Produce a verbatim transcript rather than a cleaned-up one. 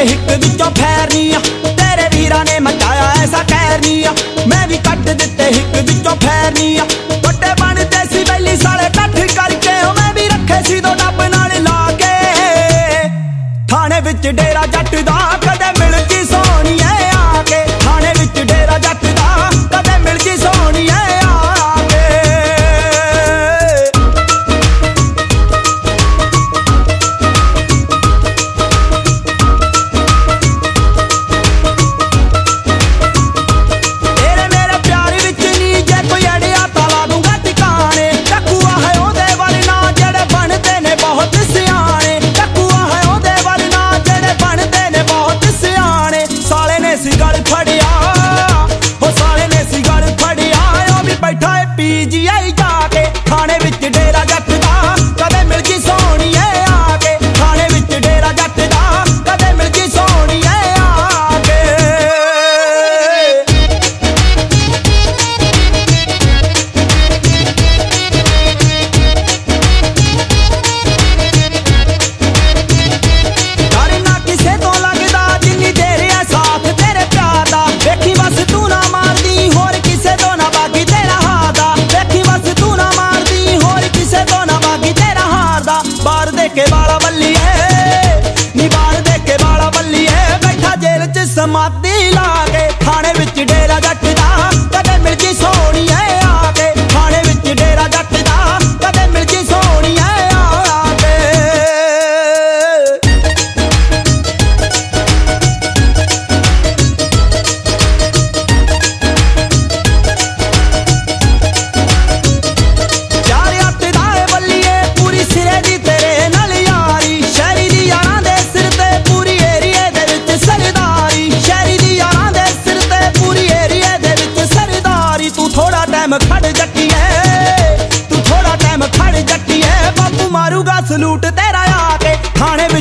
हिक विचों फैरनी आ, तेरे वीरा ने मचाया ऐसा कहरनी आ। मैं भी कट दिते हिक विचों फैरनी आ, बड़े बनते सी बैली साले कठ करके मैं भी रखे सी दो डब नाल ला के। थाने विच डेरा जट दा कदे मिल जी सोहणीए आके, थाने विच डेरा जट दा कदे मिल जी सोहणीए आके। तेरे मेरे प्यार विच नी जे कोई अड़िया तां ला दूंगा ठिकाने, टकुआ है ओदे वाल ना जेड़े बनदे ने बहुत सियाणे, टकुआ है ओदे वाल ना जेड़े बनदे ने बहुत सियाणे। साले ने सी गल फड़िया हो, साले ने सी गल फड़िया ओ भी बैठा है पीजीआई जाके। थाने विच डेरा जट दा कदे मिल जी सोहणीए आके, थाने विच डेरा जट दा कदे मिल जी सोहणीए आके। करना किसे तो लगदा जिन्नी देर है साथ तेरे प्यार दा, देखी बस तू ना मारदी होर किसे तो ना बाकी तेरा हार दा, देखी बस तू ना मारदी होर किसे तो ना बाकी तेरा हार दा। बार दे के बाला बल्लीए नी, बार दे के बाला बल्लीए बैठा जेल च समाधि ला के। थाने विच डेरा जट दा कदे मिल जी सोहणीए आके, थाने विच डेरा जट दा कदे मिल जी सोहणीए आके। यार अट दा ए बल्लीए पूरी सिरे दी तेरे नाल यारी, शहरी दी यारां दे सिर ते पूरी एरिए दे विच सरदारी, शहरी दी यारां दे सिर ते पूरी एरिए दे विच सरदारी। तू थोड़ा टाइम खड़ जट्टीए, तू थोड़ा टाइम खड़ जट्टीए, बापू मारूगा सलूट तेरा आके। थाने